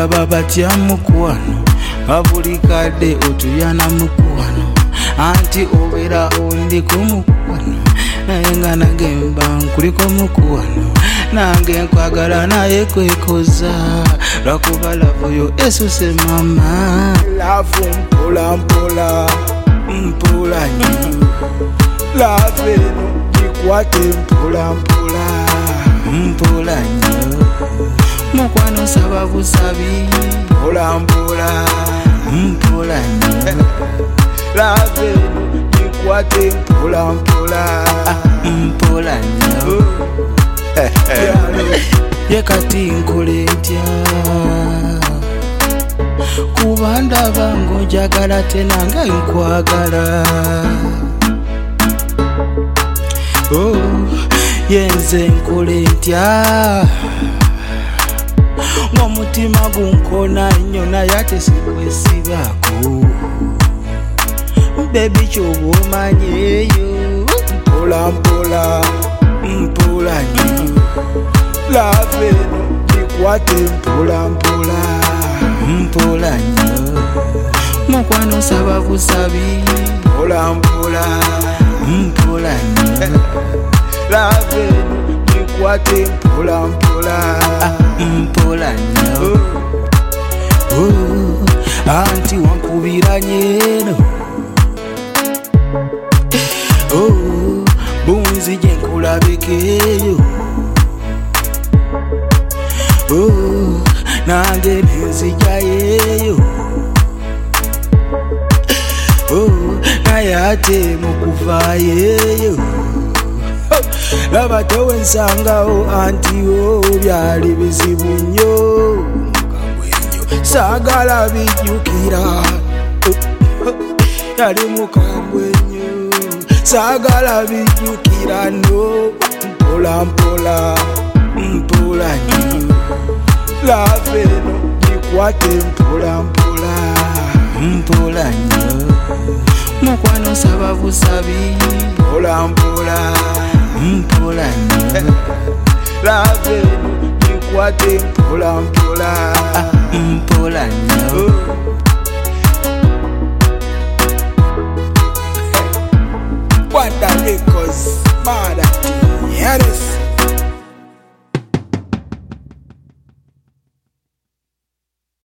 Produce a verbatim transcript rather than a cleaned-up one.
bakulaba batya mukwano babuli kadde otuyana mukwano anti obeera ondi ku mukwano naye nga nagemba nkuliko mukwano nange nkwagala naye kwekoza lwakuba lavu yo esuse mama lavu mpola mpola mpola nyo lavu eno gikwate mpola mpola mpola nyo mukwano saba busabi mpola mpola mpola nyo lavu eno gikwate mpola mpola mpola nyo ye kati nkole ntya kuba ndaba ng'onjagala te nange nkwagala oh, ye nze nkole ntya ng'omutima gunkona nnyo naye ate sikwesibaako bebi kyoba omanyeeyo mpola mpola mpola nyo lavu eno gikwate mpola mpola mpola nyo mukwano saba busabi mpola mpola mpola nyo lavu eno gikwate mpola mpola mpola nyo oh, anti wankubira nyeno oh, bunzije nkulabekeyo oh, nange nenzijayeyo oh, naye ate mukuvaayeyo oh, laba towensangawo anti o oh, byali bizibu nnyo saagala bijjukira oh, oh, yali mukambwe nnyo saagala bijjukira no mpola mpola mpola nyo lavu eno gikwate mpola mpola mpola nyo mukwano saba busabi mpola mpola mpola nyo lavu eno gikwate mpola mpola mpola nyo